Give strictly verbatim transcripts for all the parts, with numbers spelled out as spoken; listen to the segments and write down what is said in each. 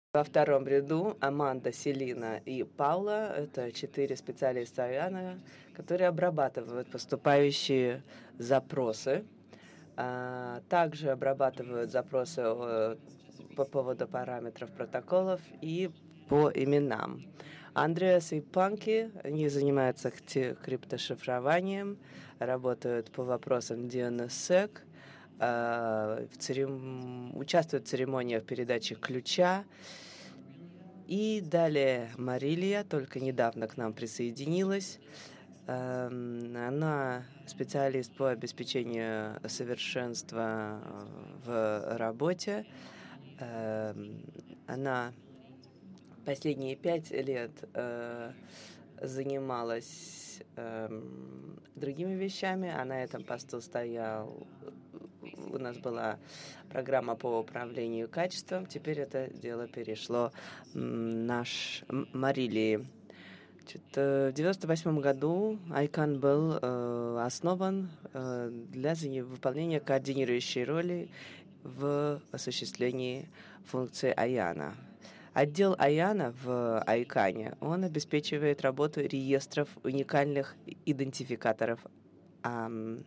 Во втором ряду Аманда, Селина и Паула – это четыре специалиста Аяна, которые обрабатывают поступающие запросы. Также обрабатывают запросы по поводу параметров протоколов и по именам. Андреас и Панки, они занимаются криптошифрованием, работают по вопросам ди эн эс сек, в церем... участвуют в церемониях передачи ключа. И далее Марилия только недавно к нам присоединилась. Она специалист по обеспечению совершенства в работе. Она последние пять лет занималась другими вещами, а на этом посту стоял... У нас была программа по управлению качеством. Теперь это дело перешло наш Марилии. В девяносто восьмом году Айкан был э, основан э, для выполнения координирующей роли в осуществлении функции Аяна. Отдел Аяна в Айкане, он обеспечивает работу реестров уникальных идентификаторов э,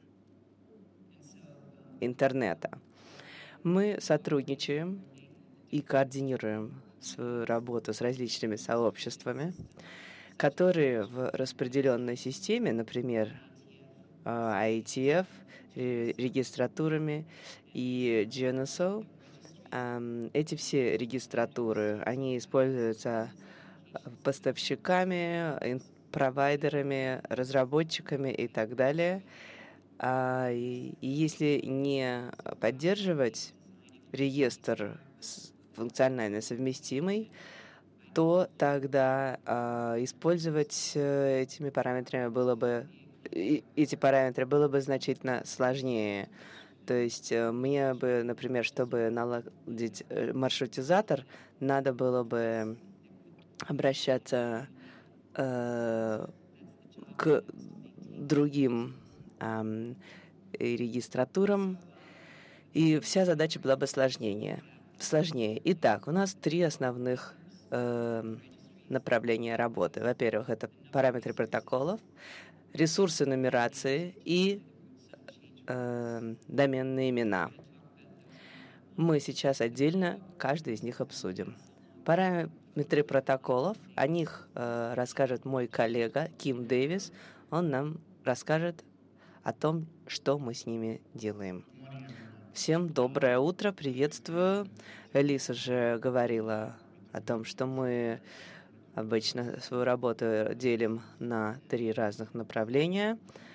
интернета. Мы сотрудничаем и координируем свою работу с различными сообществами, которые в распределенной системе, например, ай ти эф, регистратурами и джи эн эс о, эти все регистратуры, они используются поставщиками, провайдерами, разработчиками и так далее. И если не поддерживать реестр функционально совместимый, то тогда э, использовать э, этими параметрами было бы э, эти параметры было бы значительно сложнее. То есть э, мне бы, например, чтобы наладить маршрутизатор, надо было бы обращаться э, к другим э, регистратурам, и вся задача была бы сложнее. Сложнее. Итак, у нас три основных направления работы. Во-первых, это параметры протоколов, ресурсы нумерации и э, доменные имена. Мы сейчас отдельно каждый из них обсудим. Параметры протоколов, о них э, расскажет мой коллега Ким Дэвис. Он нам расскажет о том, что мы с ними делаем. Всем доброе утро, приветствую. Элиса же говорила о том, что мы обычно свою работу делим на три разных направления.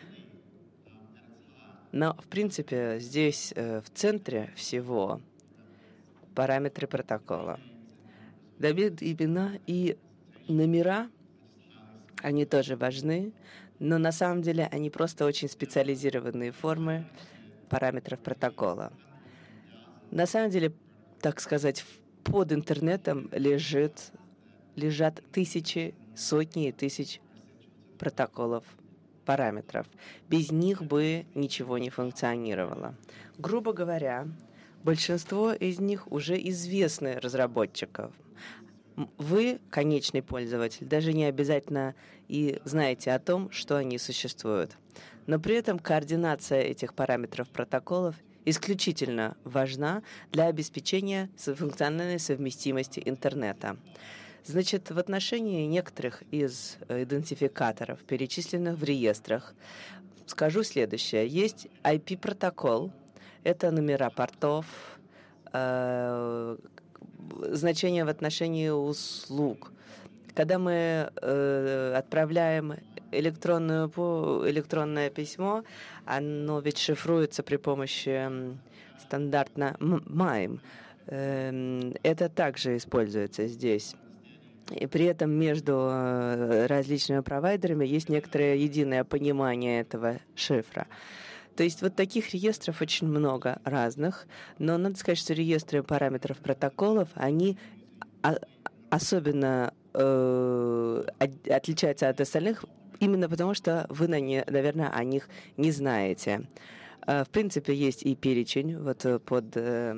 Но, в принципе, здесь в центре всего параметры протокола. Домен имена и номера, они тоже важны, но на самом деле они просто очень специализированные формы параметров протокола. На самом деле, так сказать, под интернетом лежит, лежат тысячи, сотни тысяч протоколов, параметров. Без них бы ничего не функционировало. Грубо говоря, большинство из них уже известны разработчикам. Вы, конечный пользователь, даже не обязательно и знаете о том, что они существуют. Но при этом координация этих параметров протоколов исключительно важна для обеспечения функциональной совместимости интернета. Значит, в отношении некоторых из идентификаторов, перечисленных в реестрах, скажу следующее. Есть ай пи-протокол, это номера портов, э, значения в отношении услуг. Когда мы э, отправляем электронную, электронное письмо, оно ведь шифруется при помощи стандартно майм. Э, это также используется здесь. И при этом между различными провайдерами есть некоторое единое понимание этого шифра. То есть вот таких реестров очень много разных, но надо сказать, что реестры параметров протоколов, они особенно э, отличаются от остальных именно потому, что вы, наверное, о них не знаете. В принципе, есть и перечень вот под,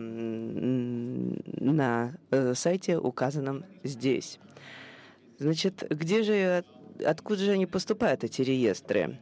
на сайте, указанном здесь. Значит, где же, откуда же они поступают, эти реестры?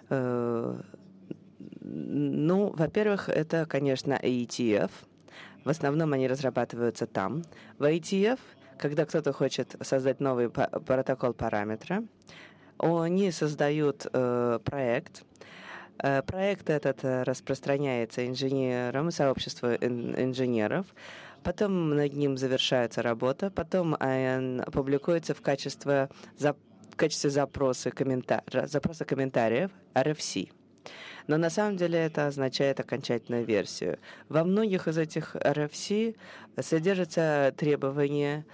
Ну, во-первых, это, конечно, эй ти эф. В основном они разрабатываются там. В эй ти эф, когда кто-то хочет создать новый протокол параметра, они создают э, проект. Э, проект этот распространяется инженерам, сообществу инженеров. Потом над ним завершается работа. Потом он публикуется в качестве, в качестве запроса, комментар... запроса комментариев ар эф си. Но на самом деле это означает окончательную версию. Во многих из этих ар эф си содержатся требования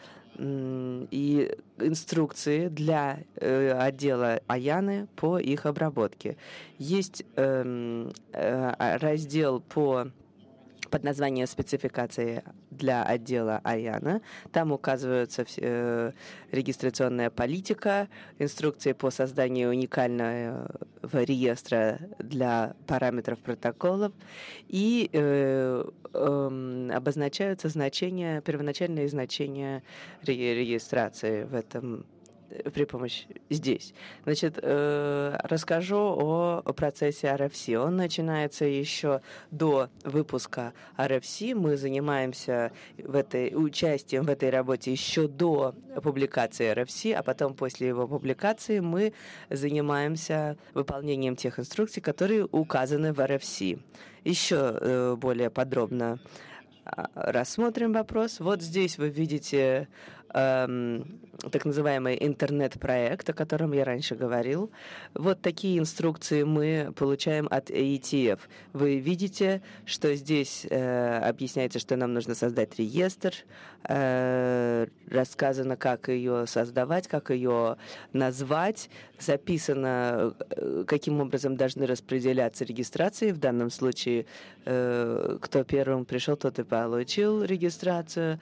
и инструкции для э, отдела АЯНы по их обработке. Есть э, э, раздел по под названием «Спецификации для отдела АЯНа». Там указывается э, регистрационная политика, инструкции по созданию уникального реестра для параметров протоколов и э, э, обозначаются значения, первоначальные значения ре- регистрации в этом при помощи здесь. Значит, э, расскажу о, о процессе ар эф си. Он начинается еще до выпуска ар эф си. Мы занимаемся в этой, участием в этой работе еще до публикации ар эф си, а потом после его публикации мы занимаемся выполнением тех инструкций, которые указаны в ар эф си. Еще э, более подробно рассмотрим вопрос. Вот здесь вы видите эм, так называемый интернет-проект, о котором я раньше говорил. Вот такие инструкции мы получаем от эй ти эф. Вы видите, что здесь э, объясняется, что нам нужно создать реестр, э, рассказано, как ее создавать, как ее назвать, записано, каким образом должны распределяться регистрации. В данном случае, э, кто первым пришел, тот и получил регистрацию,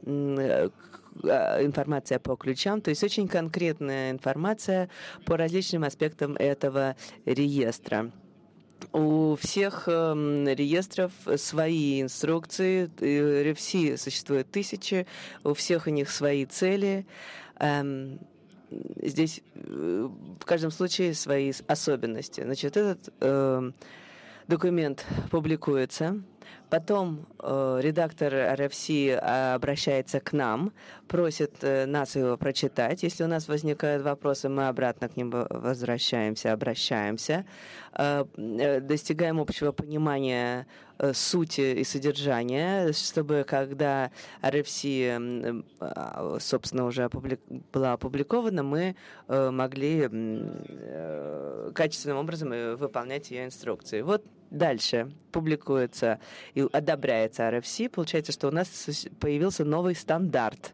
информация по ключам, то есть очень конкретная информация по различным аспектам этого реестра. У всех э, реестров свои инструкции, ар эф си существует тысячи, у всех у них свои цели. Эм, здесь э, в каждом случае свои особенности. Значит, этот э, документ публикуется. Потом э, редактор ар эф си обращается к нам, просит э, нас его прочитать. Если у нас возникают вопросы, мы обратно к ним возвращаемся, обращаемся, э, достигаем общего понимания э, сути и содержания, чтобы когда ар эф си, э, собственно, уже опублик... была опубликована, мы э, могли э, качественным образом выполнять ее инструкции. Вот дальше публикуется и одобряется ар эф си. Получается, что у нас появился новый стандарт.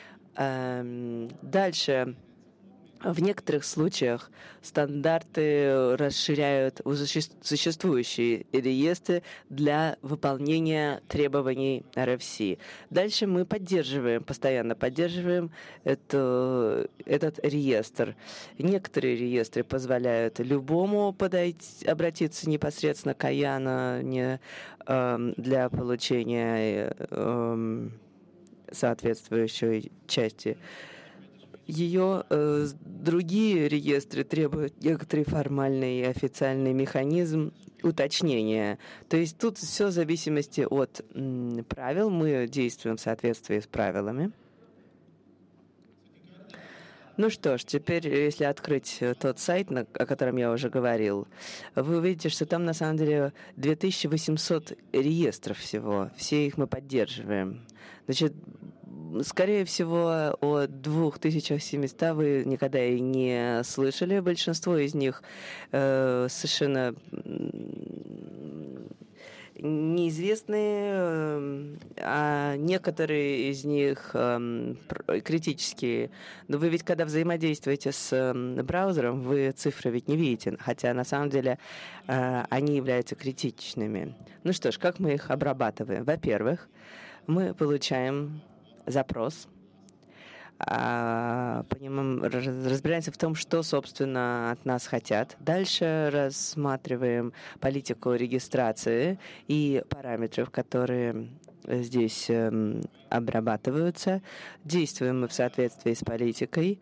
Дальше. В некоторых случаях стандарты расширяют уже существующие реестры для выполнения требований ар эф си. Дальше мы поддерживаем, постоянно поддерживаем это, этот реестр. Некоторые реестры позволяют любому подойти, обратиться непосредственно к АЯНу не, э, для получения э, соответствующей части. Ее э, другие реестры требуют некоторый формальный и официальный механизм уточнения. То есть тут все в зависимости от м, правил. Мы действуем в соответствии с правилами. Ну что ж, теперь, если открыть тот сайт, о котором я уже говорил, вы увидите, что там на самом деле две тысячи восемьсот реестров всего. Все их мы поддерживаем. Значит, скорее всего, о двух тысячах семистах вы никогда и не слышали. Большинство из них э, совершенно неизвестные, а некоторые из них э, критические. Но вы ведь, когда взаимодействуете с э, браузером, вы цифры ведь не видите, хотя на самом деле э, они являются критичными. Ну что ж, как мы их обрабатываем? Во-первых, мы получаем запрос а, понимаем, разбираемся в том, что, собственно, от нас хотят. Дальше рассматриваем политику регистрации и параметров, которые здесь эм, обрабатываются. Действуем мы в соответствии с политикой.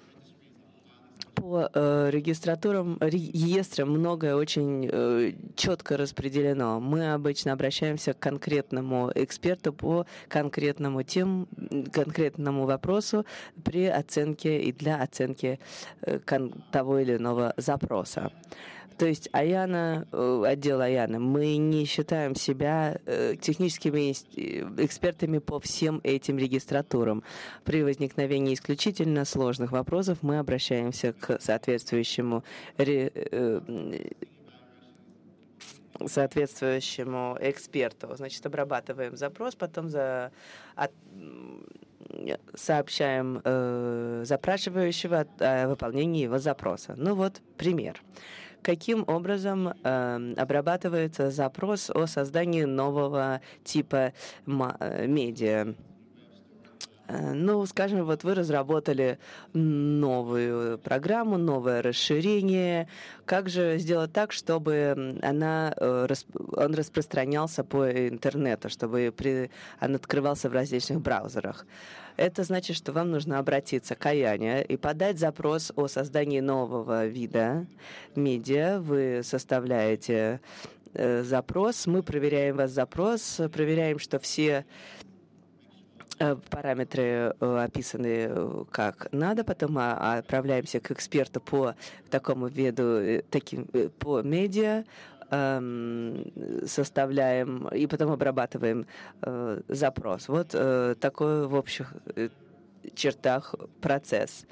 По э, регистратурам, реестрам многое очень э, четко распределено. Мы обычно обращаемся к конкретному эксперту по конкретному тем, конкретному вопросу при оценке и для оценки э, кон- того или иного запроса. То есть Аяна, отдел Аяны, мы не считаем себя техническими экспертами по всем этим регистратурам. При возникновении исключительно сложных вопросов мы обращаемся к соответствующему соответствующему эксперту. Значит, обрабатываем запрос, потом за, от, сообщаем э, запрашивающего о выполнении его запроса. Ну вот пример. Каким образом э, обрабатывается запрос о создании нового типа медиа? Ну, скажем, вот вы разработали новую программу, новое расширение. Как же сделать так, чтобы она, он распространялся по интернету, чтобы при, он открывался в различных браузерах? Это значит, что вам нужно обратиться к Аяне и подать запрос о создании нового вида медиа. Вы составляете э, запрос, мы проверяем ваш запрос, проверяем, что все параметры описаны как надо, потом мы отправляемся к эксперту по такому виду, таким, по медиа, составляем и потом обрабатываем э, запрос. Вот э, такой в общих чертах процесс.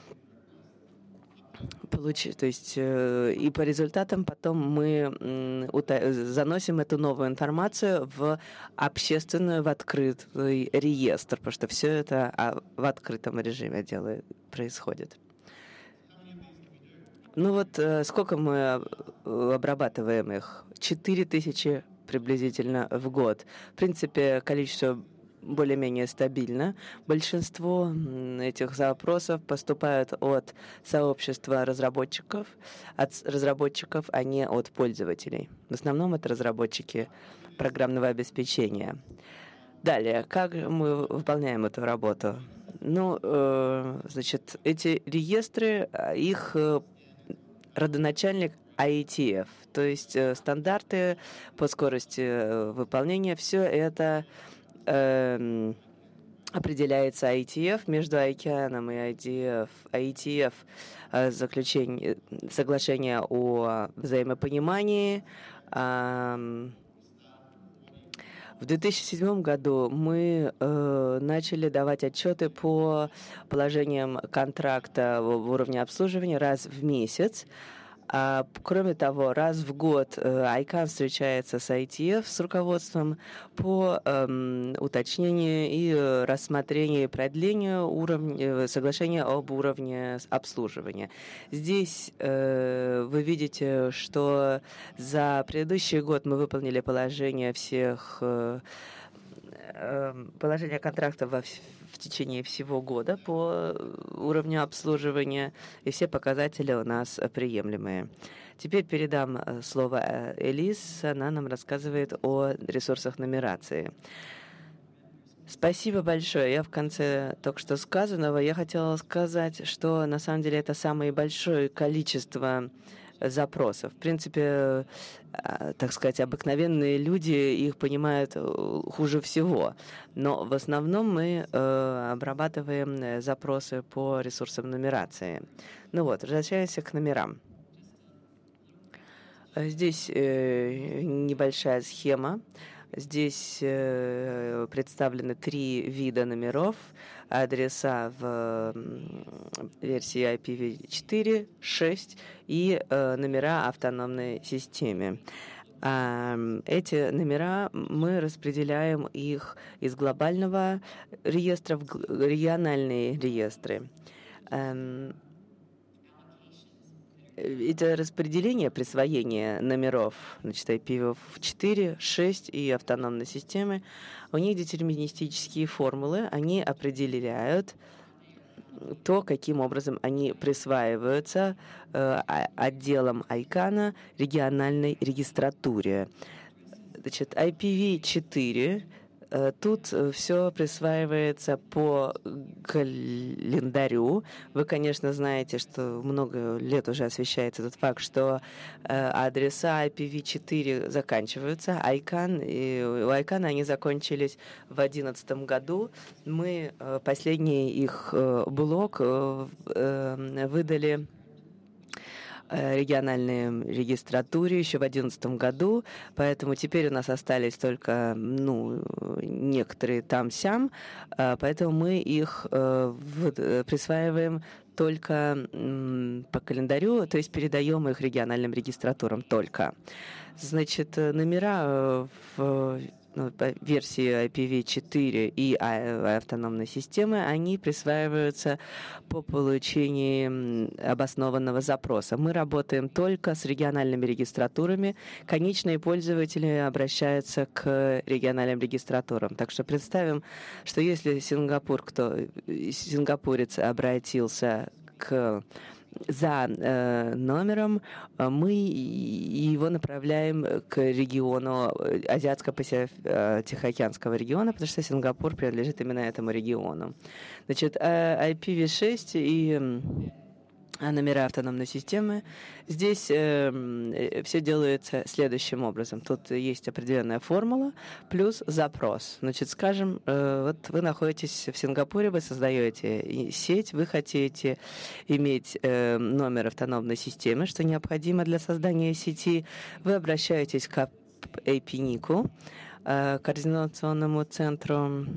Получи, то есть э, и по результатам потом мы э, ута- заносим эту новую информацию в общественную, в открытый реестр, потому что все это а, в открытом режиме делает, происходит. Ну вот э, сколько мы обрабатываем их? Четыре тысячи приблизительно в год. В принципе, количество более-менее стабильно. Большинство этих запросов поступают от сообщества разработчиков, от разработчиков, а не от пользователей. В основном это разработчики программного обеспечения. Далее, как мы выполняем эту работу? Ну, э, значит, эти реестры, их родоначальник ай ти эф, то есть э, стандарты по скорости э, выполнения, все это э, определяется ай ти эф. Между айканом и ай ди эф, ай ти эф э, заключение, соглашение о взаимопонимании. Э, В две тысячи седьмом году мы э, начали давать отчеты по положениям контракта в уровне обслуживания раз в месяц. А, кроме того, раз в год э, айкан встречается с ай ти эф, с руководством по э, уточнению и э, рассмотрению и продлению уровня, соглашения об уровне обслуживания. Здесь э, вы видите, что за предыдущий год мы выполнили положение всех э, положение контракта во, в течение всего года по уровню обслуживания, и все показатели у нас приемлемые. Теперь передам слово Элис, она нам рассказывает о ресурсах нумерации. Спасибо большое. Я в конце только что сказанного, я хотела сказать, что на самом деле это самое большое количество запросов. В принципе, так сказать, обыкновенные люди их понимают хуже всего. Но в основном мы э, обрабатываем запросы по ресурсам нумерации. Ну вот, возвращаемся к номерам. Здесь э, небольшая схема. Здесь э, представлены три вида номеров, адреса в версии ай пи ви четыре, шесть и э, номера автономной системе. А эти номера мы распределяем их из глобального реестра в региональные реестры. Эм, Это распределение, присвоение номеров, значит, ай пи ви четыре, шесть и автономной системы, у них детерминистические формулы, они определяют то, каким образом они присваиваются э, отделом айкана региональной регистратуре. Значит, ай пи ви четыре, э, тут все присваивается по календарю. Вы, конечно, знаете, что много лет уже освещается тот факт, что э, адреса ай пи ви четыре заканчиваются. Айкан, и у айкана они закончились в две тысячи одиннадцатом году. Мы э, последний их э, блок э, э, выдали региональной регистратуре еще в две тысячи одиннадцатом году, поэтому теперь у нас остались только ну, некоторые там-сям, поэтому мы их присваиваем только по календарю, то есть передаем их региональным регистратурам только. Значит, номера в ну, по версии ай пи ви четыре и автономной системы, они присваиваются по получении обоснованного запроса. Мы работаем только с региональными регистратурами. Конечные пользователи обращаются к региональным регистратурам. Так что представим, что если Сингапур, кто, сингапурец обратился к за э, номером, мы его направляем к региону Азиатско-Тихоокеанского региона, потому что Сингапур принадлежит именно этому региону. Значит, ай пи ви шесть и номера автономной системы. Здесь э, все делается следующим образом. Тут есть определенная формула плюс запрос. Значит, скажем, э, вот вы находитесь в Сингапуре, вы создаете сеть, вы хотите иметь э, номер автономной системы, что необходимо для создания сети. Вы обращаетесь к эй пи эн ай си, э, координационному центру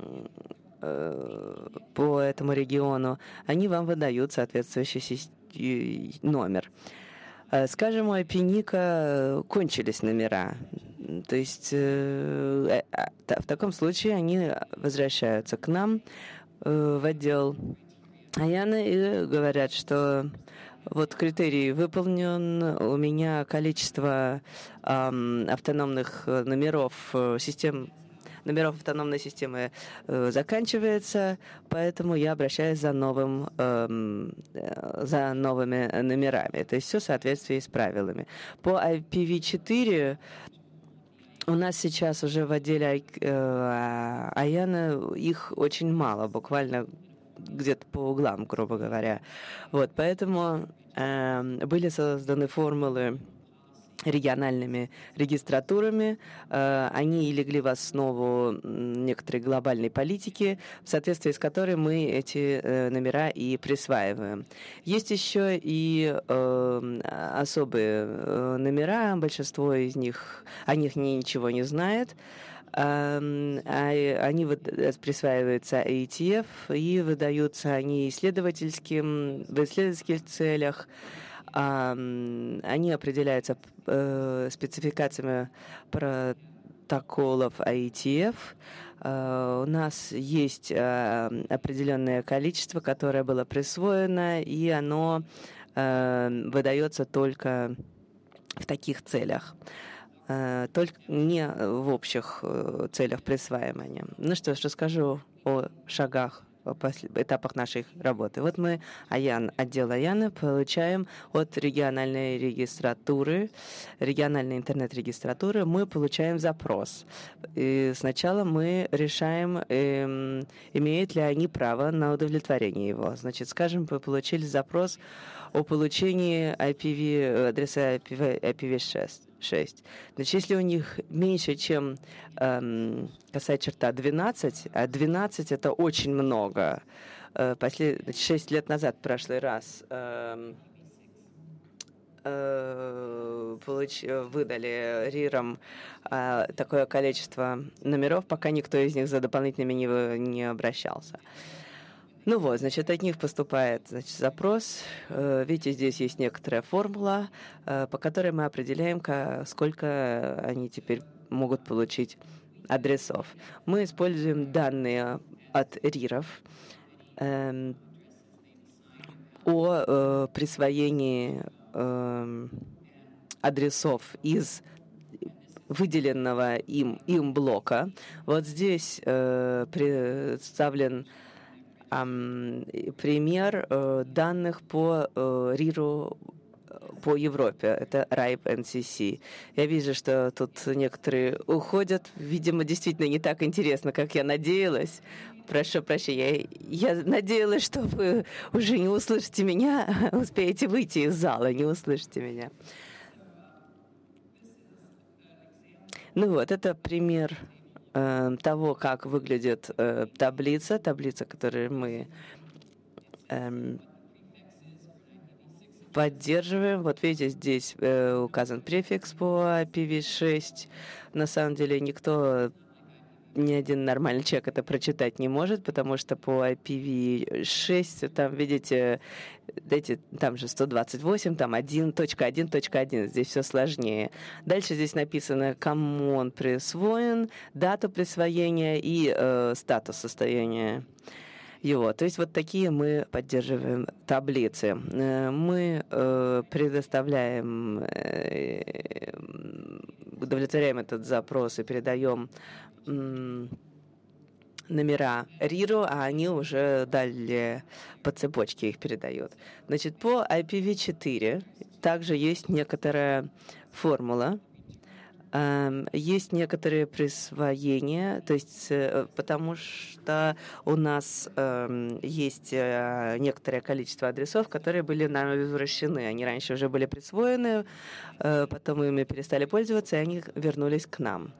по этому региону, они вам выдают соответствующий номер. Скажем, у ай пи эн ай си кончились номера. То есть в таком случае они возвращаются к нам в отдел Аяна и говорят, что вот критерий выполнен, у меня количество автономных номеров систем номеров автономной системы э, заканчивается, поэтому я обращаюсь за новым, э, за новыми номерами. То есть все в соответствии с правилами. По ай пи ви четыре у нас сейчас уже в отделе э, Аяна их очень мало, буквально где-то по углам, грубо говоря. Вот, поэтому э, были созданы формулы региональными регистратурами. Они легли в основу некоторой глобальной политики, в соответствии с которой мы эти номера и присваиваем. Есть еще и особые номера, большинство из них, о них ничего не знает. Они присваиваются эй ти эф и выдаются они исследовательским, в исследовательских целях. Они определяются э, спецификациями протоколов ай ти эф. Uh, у нас есть uh, определенное количество, которое было присвоено, и оно uh, выдается только в таких целях, uh, только не в общих uh, целях присваивания. Ну что ж, расскажу о шагах, этапах нашей работы. Вот мы, Аян, отдел Аяна, получаем от региональной регистратуры, региональной интернет-регистратуры, мы получаем запрос. И сначала мы решаем, э, имеют ли они право на удовлетворение его. Значит, скажем, вы получили запрос о получении ай пи ви, адреса ай пи ви шесть. шесть. Значит, если у них меньше, чем эм, косая черта двенадцать, а двенадцать это очень много. Э, послед... значит, шесть лет назад, в прошлый раз, э, э, получ... выдали РИРам э, такое количество номеров, пока никто из них за дополнительными не, не обращался. Ну вот, значит, от них поступает, значит, запрос. Видите, здесь есть некоторая формула, по которой мы определяем, сколько они теперь могут получить адресов. Мы используем данные от РИРов э, о э, присвоении э, адресов из выделенного им, им блока. Вот здесь э, представлен пример данных по риру по Европе. Это райп эн си си. Я вижу, что тут некоторые уходят. Видимо, действительно не так интересно, как я надеялась. Прошу прощения. Я, я надеялась, что вы уже не услышите меня, успеете выйти из зала, не услышите меня. Ну вот, это пример э, того, как выглядит э, таблица, таблица, которую мы э, поддерживаем. Вот видите, здесь э, указан префикс по ай пи ви шесть. На самом деле никто, ни один нормальный человек это прочитать не может, потому что по ай пи ви шесть, там, видите, эти, там же сто двадцать восемь, там один точка один точка один, здесь все сложнее. Дальше здесь написано, кому он присвоен, дату присвоения и э, статус состояния его. То есть вот такие мы поддерживаем таблицы. Мы э, предоставляем, э, удовлетворяем этот запрос и передаем э, номера риру, а они уже далее по цепочке их передают. Значит, по ай пи ви четыре также есть некоторая формула, есть некоторые присвоения, то есть потому что у нас э, есть некоторое количество адресов, которые были нам возвращены. Они раньше уже были присвоены, э, потом ими перестали пользоваться, и они вернулись к нам.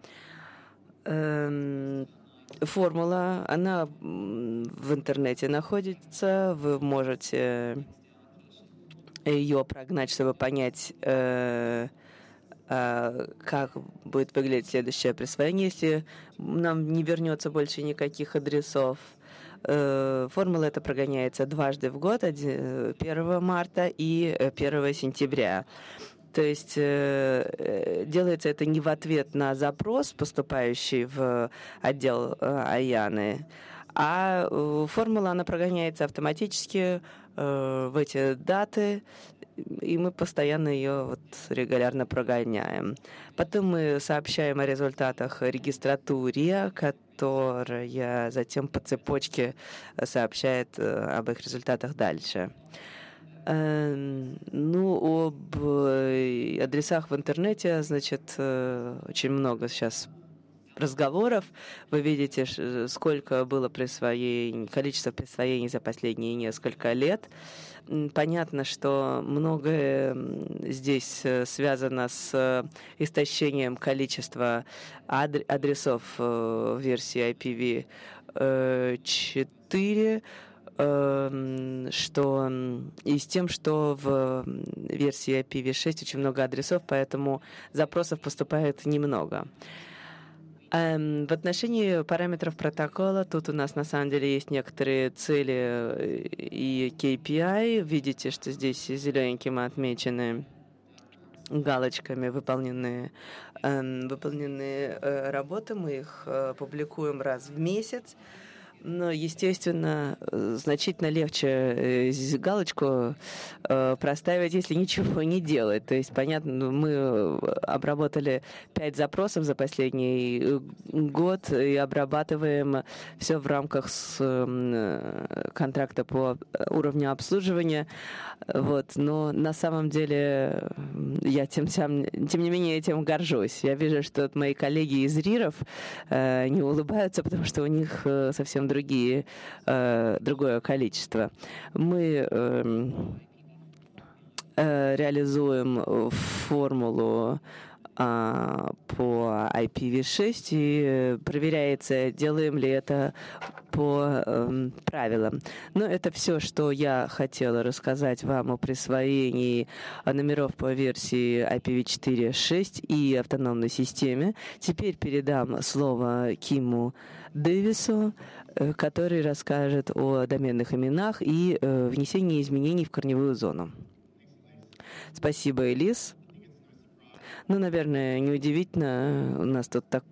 Э, формула, она в интернете находится, вы можете ее прогнать, чтобы понять, э, как будет выглядеть следующее присвоение, если нам не вернется больше никаких адресов. Формула эта прогоняется дважды в год, первого марта и первого сентября. То есть делается это не в ответ на запрос, поступающий в отдел АЯНы, а формула, она прогоняется автоматически в эти даты, и мы постоянно ее вот регулярно прогоняем. Потом мы сообщаем о результатах регистратуре, которая затем по цепочке сообщает об их результатах дальше. Ну, об адресах в интернете, значит, очень много сейчас разговоров. Вы видите, сколько было присвоений, количество присвоений за последние несколько лет. Понятно, что многое здесь связано с истощением количества адресов в версии ай пи ви четыре, что и с тем, что в версии ай пи ви шесть очень много адресов, поэтому запросов поступает немного. В отношении параметров протокола тут у нас на самом деле есть некоторые цели и кей пи ай. Видите, что здесь зелененьким отмечены галочками выполненные, выполненные работы. Мы их публикуем раз в месяц. Но, естественно, значительно легче галочку проставить, если ничего не делать. То есть, понятно, мы обработали пять запросов за последний год и обрабатываем все в рамках с контракта по уровню обслуживания. Вот. Но на самом деле я тем, тем, тем не менее этим горжусь. Я вижу, что мои коллеги из риров не улыбаются, потому что у них совсем другие, э, другое количество. Мы э, э, реализуем формулу э, по ай пи ви шесть и проверяется, делаем ли это по э, правилам. Но это все, что я хотела рассказать вам о присвоении номеров по версии ай пи ви четыре точка шесть и автономной системе. Теперь передам слово Киму Дэвису, который расскажет о доменных именах и э, внесении изменений в корневую зону. Спасибо, Элис. Ну, наверное, неудивительно, у нас тут так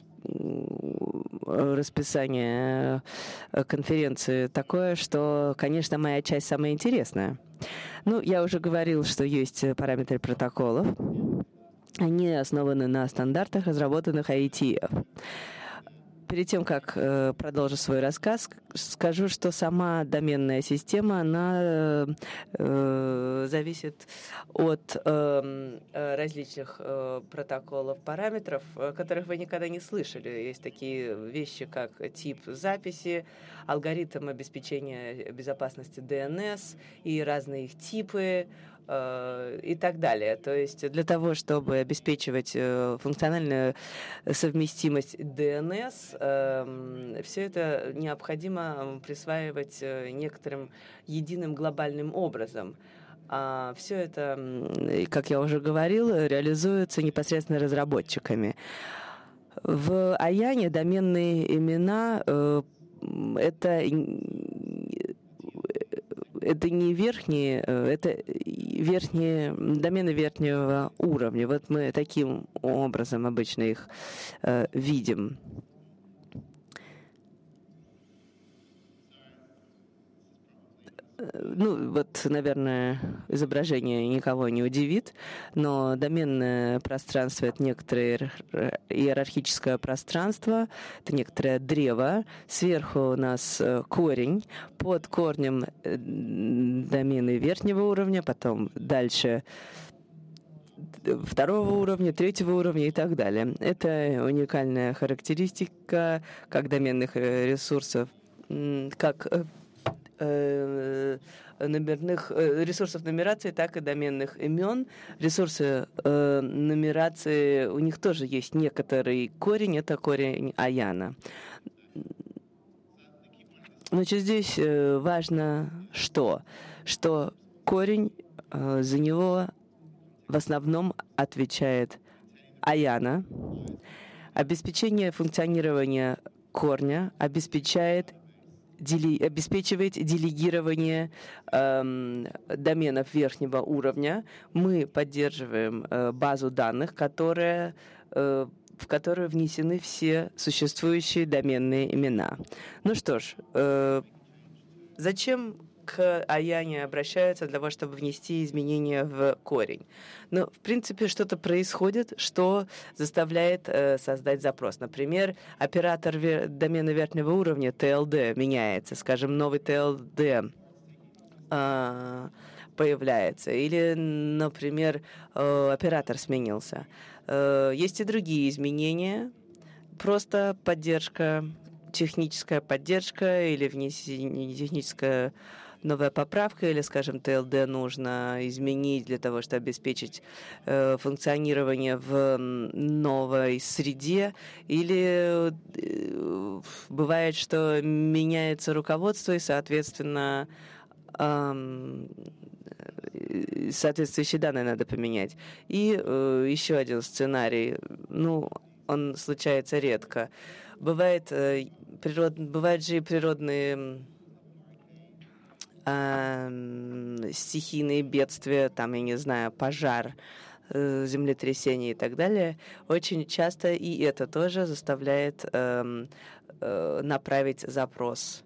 расписание конференции такое, что, конечно, моя часть самая интересная. Ну, я уже говорил, что есть параметры протоколов. Они основаны на стандартах, разработанных ай ти эф. перед тем, как э, продолжу свой рассказ, скажу, что сама доменная система, она э, зависит от э, различных э, протоколов, параметров, которых вы никогда не слышали. Есть такие вещи, как тип записи, алгоритм обеспечения безопасности ди эн эс и разные их типы, и так далее. То есть для того, чтобы обеспечивать функциональную совместимость ди эн эс, все это необходимо присваивать некоторым единым глобальным образом. А все это, как я уже говорил, реализуется непосредственно разработчиками. В Аяне доменные имена это это не верхние, это верхние домены верхнего уровня. Вот мы таким образом обычно их э, видим. Ну, вот, наверное, изображение никого не удивит, но доменное пространство — это некоторое иерархическое пространство, это некоторое древо. Сверху у нас корень, под корнем домены верхнего уровня, потом дальше второго уровня, третьего уровня и так далее. Это уникальная характеристика как доменных ресурсов, как номерных ресурсов нумерации, так и доменных имен. Ресурсы э, нумерации, у них тоже есть некоторый корень, это корень Аяна. Значит, здесь важно что? Что корень, э, за него в основном отвечает Аяна. Обеспечение функционирования корня обеспечает Дели, обеспечивает делегирование э, доменов верхнего уровня. Мы поддерживаем э, базу данных, которая, э, в которую внесены все существующие доменные имена. Ну что ж, э, зачем к Аяне обращаются для того, чтобы внести изменения в корень? Ну, в принципе, что-то происходит, что заставляет э, создать запрос. Например, оператор вер... домена верхнего уровня, ти эл ди, меняется. Скажем, новый ти эл ди э, появляется. Или, например, э, оператор сменился. Э, есть и другие изменения. Просто поддержка, техническая поддержка или внесение техническая новая поправка, или, скажем, ти эл ди нужно изменить для того, чтобы обеспечить э, функционирование в новой среде, или э, бывает, что меняется руководство, и, соответственно, э, соответствующие данные надо поменять. И э, еще один сценарий, ну, он случается редко. Бывает, э, природ, бывают же и природные стихийные бедствия, там, я не знаю, пожар, землетрясение и так далее. Очень часто и это тоже заставляет э, э, направить запрос.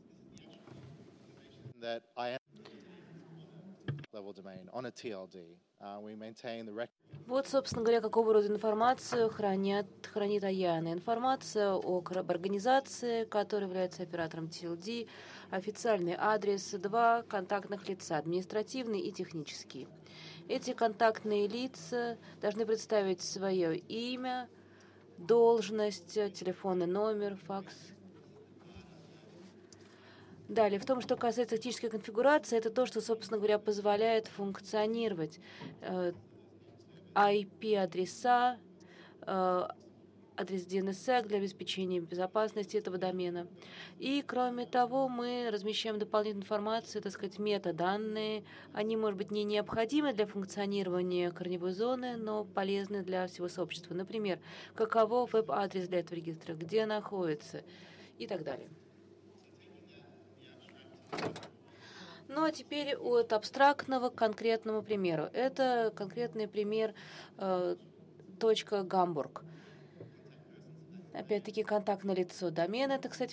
Вот, собственно говоря, какого рода информацию хранят, хранит Аяна. Информация о, об организации, которая является оператором ти эл ди, официальный адрес, два контактных лица, административный и технический. Эти контактные лица должны представить свое имя, должность, телефонный номер, факс. Далее, в том, что касается технической конфигурации, это то, что, собственно говоря, позволяет функционировать. ай пи-адреса, адрес ди эн эс для обеспечения безопасности этого домена. И, кроме того, мы размещаем дополнительную информацию, так сказать, метаданные. Они, может быть, не необходимы для функционирования корневой зоны, но полезны для всего сообщества. Например, каково веб-адрес для этого регистра, где находится и так далее. Ну а теперь от абстрактного к конкретному примеру. Это конкретный пример э, точка Гамбург. Опять-таки контактное лицо домена. Это, кстати,